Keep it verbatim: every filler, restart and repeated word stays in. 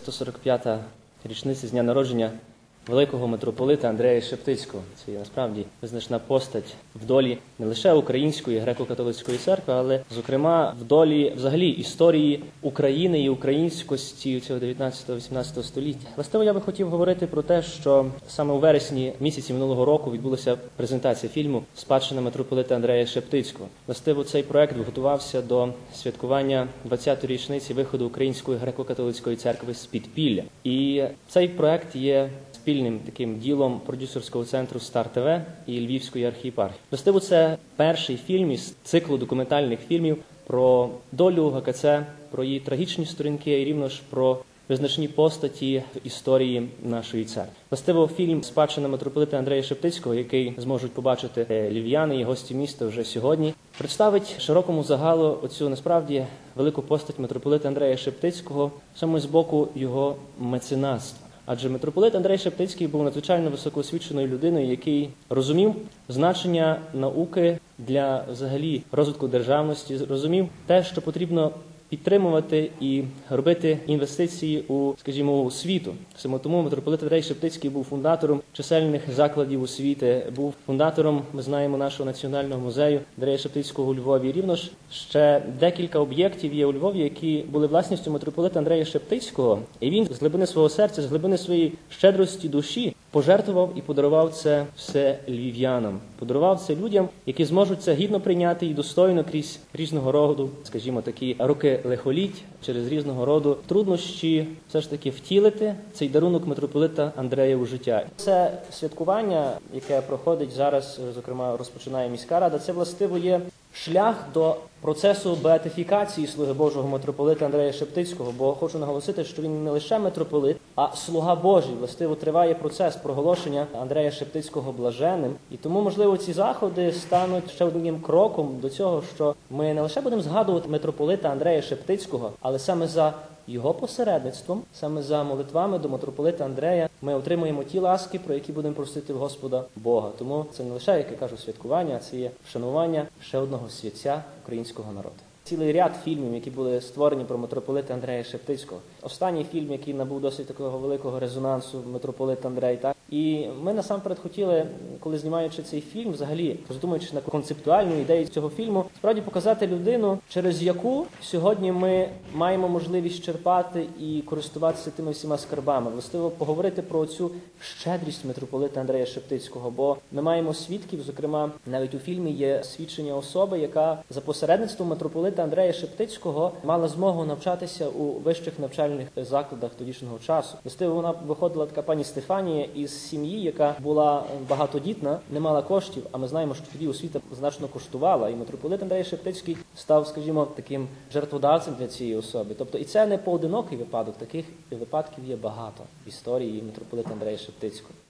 сто сорок п'ята річниця з дня народження великого митрополита Андрея Шептицького. Це є насправді визначна постать в долі не лише Української греко-католицької церкви, але, зокрема, в долі взагалі історії України і українськості цього дев'ятнадцятого-вісімнадцятого століття. Власне, я би хотів говорити про те, що саме у вересні місяці минулого року відбулася презентація фільму «Спадщина митрополита Андрея Шептицького». Власне, цей проект готувався до святкування двадцятої річниці виходу Української греко-католицької церкви з підпілля. І цей проект є спільним таким ділом продюсерського центру «Стар ТВ» і Львівської архієпархії. Власне, це перший фільм із циклу документальних фільмів про долю ГКЦ, про її трагічні сторінки і рівно ж про визначні постаті історії нашої церкви. Властиво, фільм «Спадщина митрополита Андрея Шептицького», який зможуть побачити львів'яни і гості міста вже сьогодні, представить широкому загалу оцю насправді велику постать митрополита Андрея Шептицького саме з боку його меценатства. Адже митрополит Андрей Шептицький був надзвичайно високоосвіченою людиною, який розумів значення науки для взагалі розвитку державності, розумів те, що потрібно підтримувати і робити інвестиції у, скажімо, у освіту. Саме тому митрополит Андрей Шептицький був фундатором чисельних закладів освіти, був фундатором, ми знаємо, нашого національного музею Андрея Шептицького у Львові. Рівно ж ще декілька об'єктів є у Львові, які були власністю митрополита Андрея Шептицького, і він з глибини свого серця, з глибини своєї щедрості душі пожертвував і подарував це все львів'янам. Подарував це людям, які зможуть це гідно прийняти і достойно крізь різного роду, скажімо, такі роки лихоліть, через різного роду труднощі все ж таки втілити цей дарунок митрополита Андрея у життя. Це святкування, яке проходить зараз, зокрема, розпочинає міська рада, це властиво є шлях до процесу беатифікації слуги Божого митрополита Андрея Шептицького, бо хочу наголосити, що він не лише митрополит, а слуга Божий. Властиво триває процес проголошення Андрея Шептицького блаженним. І тому, можливо, ці заходи стануть ще одним кроком до цього, що ми не лише будемо згадувати митрополита Андрея Шептицького, але саме за його посередництвом, саме за молитвами до митрополита Андрея ми отримуємо ті ласки, про які будемо просити в Господа Бога. Тому це не лише, як я кажу, святкування, а це є вшанування ще одного святця українського народу. Цілий ряд фільмів, які були створені про митрополита Андрея Шептицького. Останній фільм, який набув досить такого великого резонансу, митрополит Андрей, так? І ми насамперед хотіли, коли знімаючи цей фільм, взагалі, роздумуючи на концептуальну ідею цього фільму, справді показати людину, через яку сьогодні ми маємо можливість черпати і користуватися тими всіма скарбами. Властиво поговорити про цю щедрість митрополита Андрея Шептицького, бо ми маємо свідків, зокрема, навіть у фільмі є свідчення особи, яка за посередництвом митрополита Андрея Шептицького мала змогу навчатися у вищих навчальних закладах тодішнього часу. Властиво, вона виходила така пані Стефанія із сім'ї, яка була багатодітна, не мала коштів, а ми знаємо, що тоді освіта значно коштувала, і митрополит Андрей Шептицький став, скажімо, таким жертводавцем для цієї особи. Тобто і це не поодинокий випадок, таких випадків є багато в історії митрополита Андрея Шептицького.